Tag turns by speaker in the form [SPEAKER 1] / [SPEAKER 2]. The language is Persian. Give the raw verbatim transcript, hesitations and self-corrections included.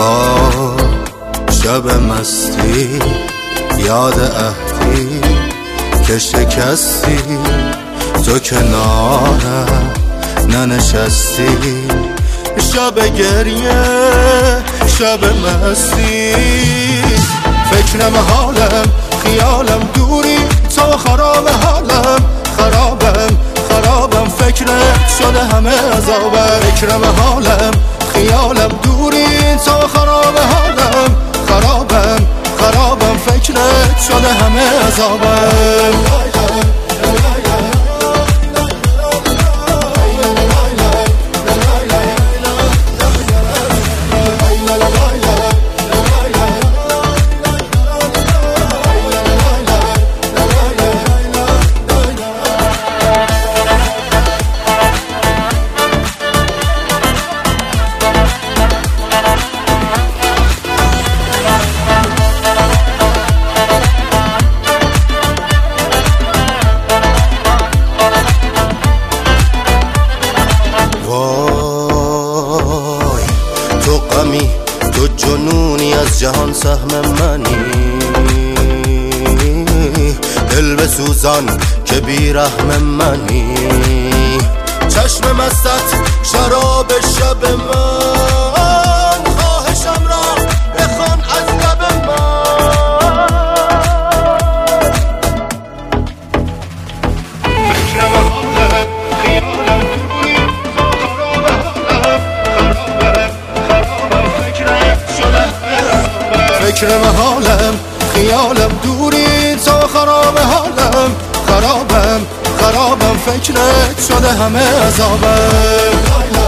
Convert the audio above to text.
[SPEAKER 1] وا شب مستی یاد عهدی که شکستی تو کنارم ننشستی شب گریه شب مستی فکرم حالم خیالم دوری تو خراب حالم خرابم خرابم فکرت شده همه عذابم فکرم حالم خیالم دوری تو خراب حالم خرابم خرابم فکرت شده همه عذابم تو غمی تو جنونی از جهان سهم منی دل بسوزان که بی رحم منی چشم مستت شراب شب من خواهشم را بخوان از لب من فکرم حالم خیالم دوری فکرم حالم خیالم دوری تو خراب حالم خرابم خرابم فکرت شده همه عذابم